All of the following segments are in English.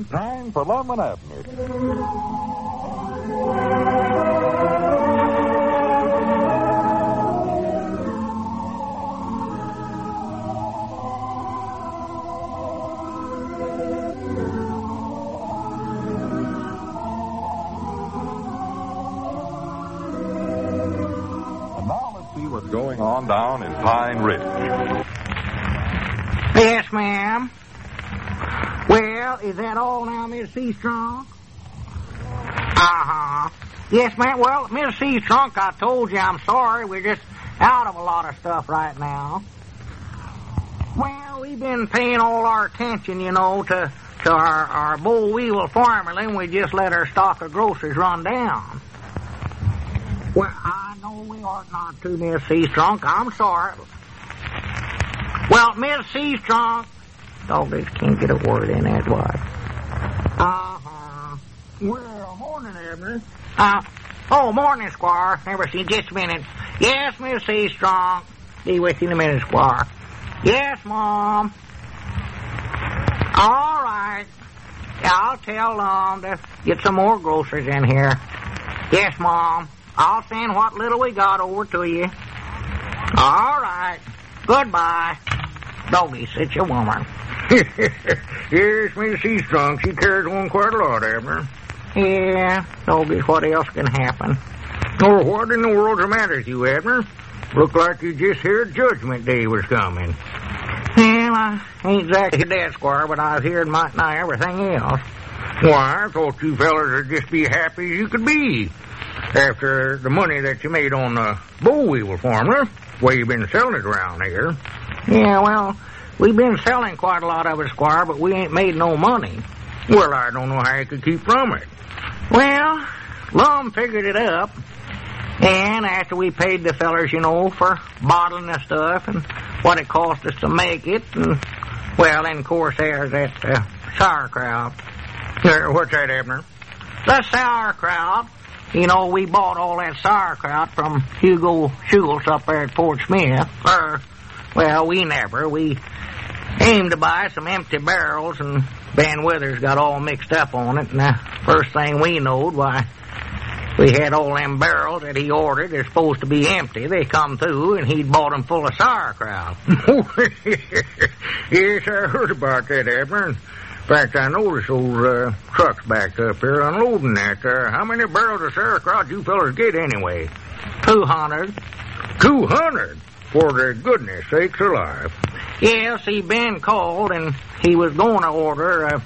time for Lum and Abner. What's going on down in Pine Ridge? Yes, ma'am. Well, is that all now, Miss Seastrunk? Uh-huh. Yes, ma'am. Well, Miss Seastrunk, I told you I'm sorry. We're just out of a lot of stuff right now. Well, we've been paying all our attention, to our boll weevil formula, and we just let our stock of groceries run down. Well, I know we ought not to, Miss Seastrunk. I'm sorry. Well, Miss Seastrunk... Doggies can't get a word in that way. Uh-huh. Well, morning, Abner. Morning, Squire. Never seen just a minute. Yes, Miss Seastrunk. Be with you in a minute, Squire. Yes, Mom. All right. I'll tell to get some more groceries in here. Yes, Mom. I'll send what little we got over to you. All right. Goodbye. Doggy, such a woman. Yes, Miss Seastrunk, she carries on quite a lot, Abner. Yeah, Doggy, what else can happen? Oh, what in the world's the matter with you, Abner? Look like you just heard Judgment Day was coming. Well, I ain't exactly that, Squire, but I've heard might nigh everything else. Why, I thought you fellers would just be happy as you could be. After the money that you made on the boll weevil formula, the way you've been selling it around here. Yeah, well, we've been selling quite a lot of it, Squire, but we ain't made no money. Well, I don't know how you could keep from it. Well, Lum figured it up, and after we paid the fellers, for bottling the stuff and what it cost us to make it, and, well, and of course, there's that sauerkraut. What's that, Abner? The sauerkraut. We bought all that sauerkraut from Hugo Schultz up there at Fort Smith. We aimed to buy some empty barrels, and Ben Withers got all mixed up on it. And the first thing we knowed, why, we had all them barrels that he ordered. They're supposed to be empty. They come through, and he'd bought them full of sauerkraut. Yes, I heard about that, Abner. In fact, I noticed those trucks backed up here unloading that. How many barrels of sauerkraut you fellas get anyway? 200. 200? For the goodness sakes alive. Yeah, see, Ben called, and he was going to order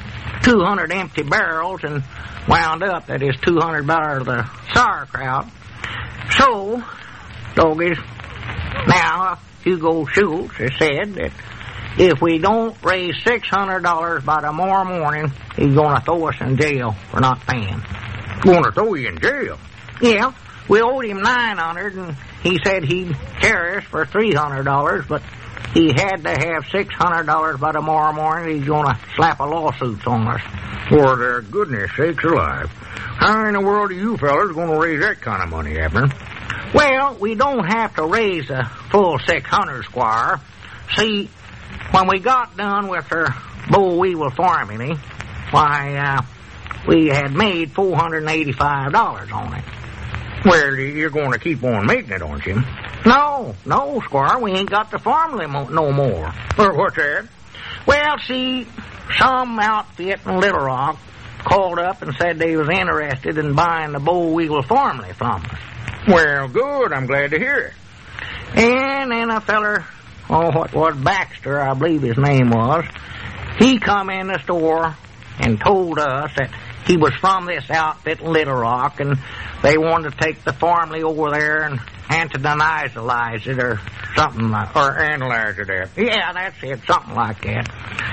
200 empty barrels, and wound up that is 200 barrels of sauerkraut. So, doggies, now Hugo Schultz has said that if we don't raise $600 by tomorrow morning, he's going to throw us in jail for not paying. Going to throw you in jail? Yeah. We owed him $900, and he said he'd carry us for $300, but he had to have $600 by tomorrow morning. He's going to slap a lawsuit on us. For their goodness sakes alive. How in the world are you fellas going to raise that kind of money, Abner? Well, we don't have to raise a full $600, Squire. See, when we got done with our boll weevil formula, why, we had made $485 on it. Well, you're going to keep on making it, aren't you? No, Squire, we ain't got the formula no more. Or what's that? Well, see, some outfit in Little Rock called up and said they was interested in buying the boll weevil formula from us. Well, good, I'm glad to hear it. And then a feller, what was Baxter, I believe his name was, he come in the store and told us that he was from this outfit in Little Rock, and they wanted to take the formula over there and antidiazolize it or something like, or analyze it. Yeah, that's it, something like that.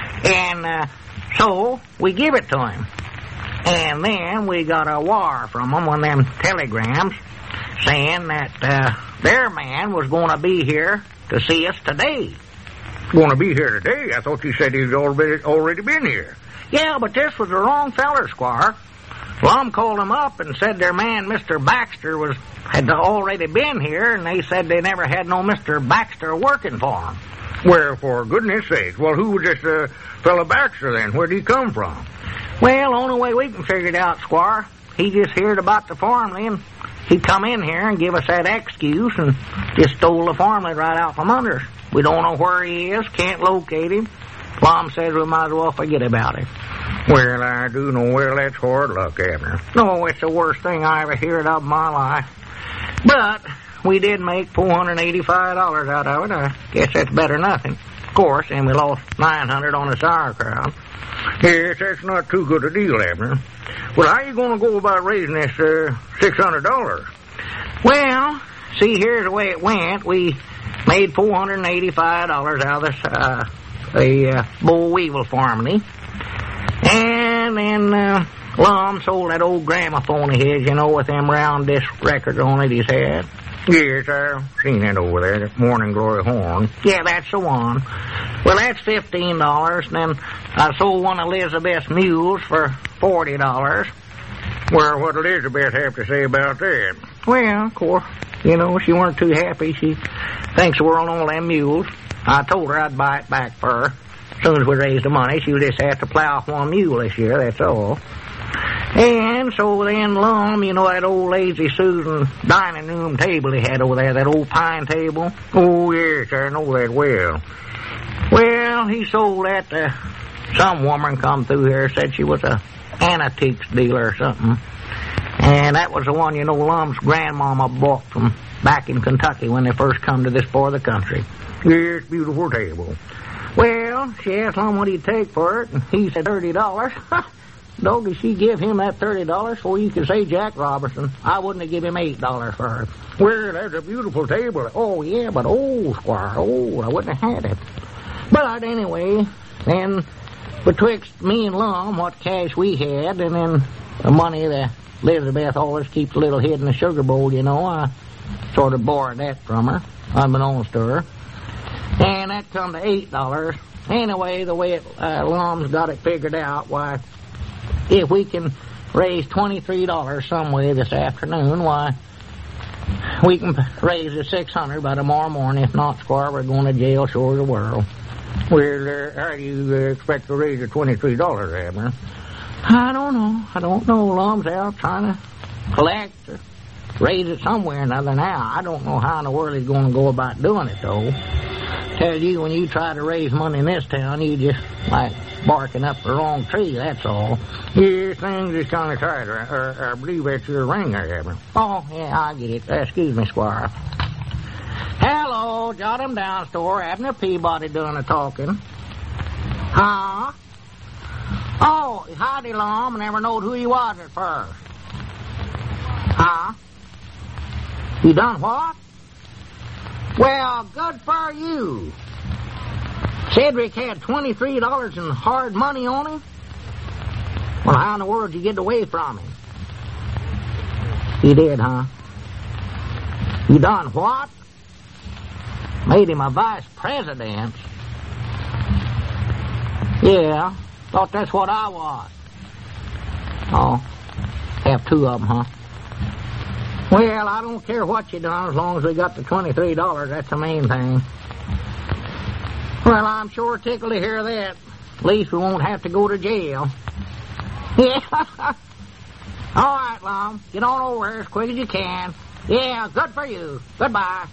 And so we give it to him. And then we got a wire from them, one of them telegrams, saying that their man was going to be here to see us today. Going to be here today? I thought you said he'd already been here. Yeah, but this was the wrong feller, Squire. Lum called him up and said their man, Mr. Baxter, had already been here, and they said they never had no Mr. Baxter working for them. Well, for goodness sake, well, who was this fellow Baxter then? Where'd he come from? Well, only way we can figure it out, Squire, he just heard about the farmland, and he come in here and give us that excuse and just stole the farmland right out from under us. We don't know where he is, can't locate him. Lum says we might as well forget about it. Well, I do know, well, that's hard luck, Abner. No, it's the worst thing I ever heard of in my life. But we did make $485 out of it. I guess that's better than nothing. Of course, and we lost $900 on the sauerkraut. Yes, that's not too good a deal, Abner. Well, how are you going to go about raising this $600? Well, see, here's the way it went. We made $485 out of the Bo Weevil farming. And then Lum sold that old gramophone of his, with them round disc records on it he's had. Yes, I've seen that over there, that Morning Glory horn. Yeah, that's the one. Well, that's $15. And then I sold one of Elizabeth's mules for $40. Well, what'll Elizabeth have to say about that? Well, of course, she weren't too happy. She thinks the world on all them mules. I told her I'd buy it back for her. As soon as we raised the money, she'll just have to plow one mule this year, that's all. And so then Lum, that old Lazy Susan dining room table he had over there, that old pine table? Oh, yes, I know that well. Well, he sold that to some woman come through here, said she was a antiques dealer or something. And that was the one, Lum's grandmama bought from back in Kentucky when they first come to this part of the country. Yes, beautiful table. Well, she asked Lum what he'd take for it, and he said $30. Doggy, she give him that $30 before you could say Jack Robertson. I wouldn't have given him $8 for it. Well, that's a beautiful table. Oh, yeah, but Squire, I wouldn't have had it. But anyway, then betwixt me and Lum, what cash we had, and then the money that Elizabeth always keeps a little hid in the sugar bowl, I sort of borrowed that from her, unbeknownst to her. And that come to $8. Anyway, the way Lum's got it figured out, why, if we can raise $23 some way this afternoon, why, we can raise the $600 by tomorrow morning. If not, Squire, we're going to jail sure as the world. Well, how do you expect to raise the $23, Abner? I don't know. Lum's out trying to collect or raise it somewhere or another now. I don't know how in the world he's going to go about doing it, though. Tell you, when you try to raise money in this town, you just like barking up the wrong tree, that's all. Yes, things is kind of tight. I believe that's your ring there, Abner. Oh, yeah, I get it. Excuse me, Squire. Hello, jot him down, store. Abner Peabody doing the talking. Huh? Oh, howdy, Lum. I never knowed who you was at first. Huh? You done what? Well, good for you. Cedric had $23 in hard money on him. Well, how in the world did you get away from him? You did, huh? You done what? Made him a vice president. Yeah, thought that's what I was. Oh, have two of them, huh? Well, I don't care what you done as long as we got the $23. That's the main thing. Well, I'm sure tickled to hear that. At least we won't have to go to jail. Yeah. All right, Lum. Get on over here as quick as you can. Yeah, good for you. Goodbye.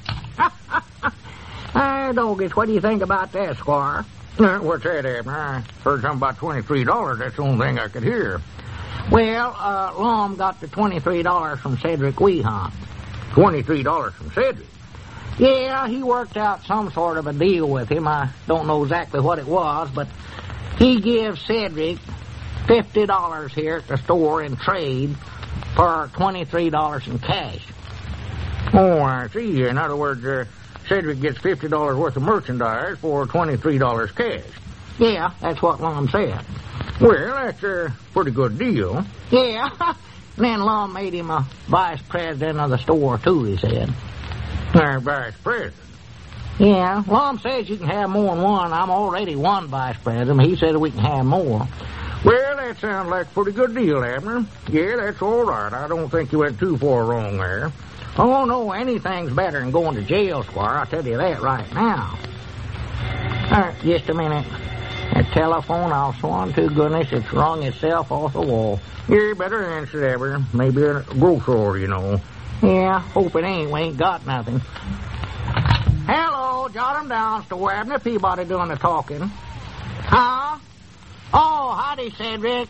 Doggies, what do you think about that, Squire? What's that, Abner? I heard something about $23. That's the only thing I could hear. Well, Lum got the $23 from Cedric Weehunt. $23 from Cedric? Yeah, he worked out some sort of a deal with him. I don't know exactly what it was, but he gives Cedric $50 here at the store in trade for $23 in cash. Oh, I see. In other words, Cedric gets $50 worth of merchandise for $23 cash. Yeah, that's what Lum said. Well, that's a pretty good deal. Yeah. And then Lum made him a vice president of the store, too, he said. Vice president? Yeah. Lum says you can have more than one. I'm already one vice president. He said we can have more. Well, that sounds like a pretty good deal, Abner. Yeah, that's all right. I don't think you went too far wrong there. Oh, no, anything's better than going to jail, Squire. I'll tell you that right now. All right, just a minute. That telephone, I'll swan to goodness, it's rung itself off the wall. You better answer, Ever. Maybe a grocer, you know. Yeah, hope it ain't. We ain't got nothing. Hello, jot 'em down, Store Abner Peabody doing the talking. Huh? Oh, howdy, Cedric.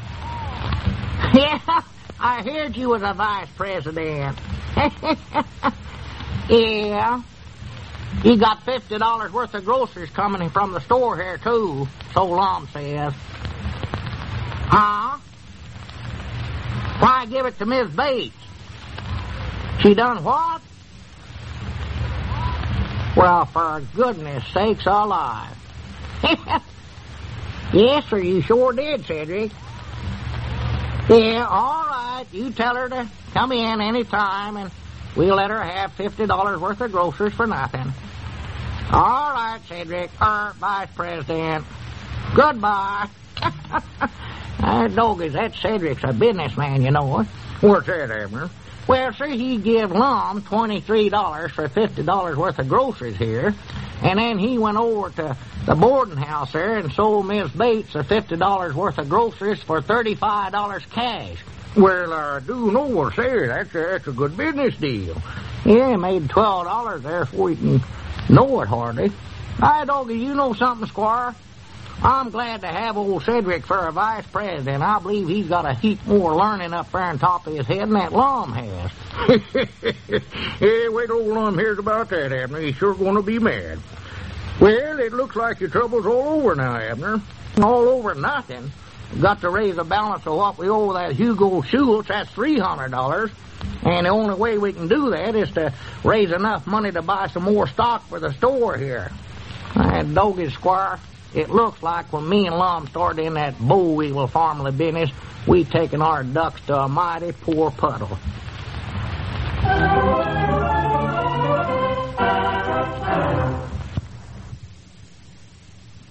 Yeah, I heard you was a vice president. Yeah. You got $50 worth of groceries coming from the store here, too, so Lom says. Huh? Why give it to Miss Bates? She done what? Well, for goodness sakes alive. Yes, sir, you sure did, Cedric. Yeah, all right. You tell her to come in any time, and we'll let her have $50 worth of groceries for nothing. All right, Cedric, Vice President. Goodbye. Doggies, that Cedric's a businessman, you know. What's that, Abner? Well, sir, he give Lum $23 for $50 worth of groceries here, and then he went over to the boarding house there and sold Miss Bates a $50 worth of groceries for $35 cash. Well, I do know, sir, that's a good business deal. Yeah, he made $12 there before you can know it hardly. Hi, Doggy, you know something, Squire? I'm glad to have old Cedric for a vice president. I believe he's got a heap more learning up there on top of his head than that Lum has. Yeah, wait till old Lum hears about that, Abner. He's sure going to be mad. Well, it looks like your trouble's all over now, Abner. All over nothing. We've got to raise the balance of what we owe that Hugo Schultz. That's $300. And the only way we can do that is to raise enough money to buy some more stock for the store here. And Doggy, Squire, it looks like when me and Lum started in that boll weevil family business, we taken our ducks to a mighty poor puddle.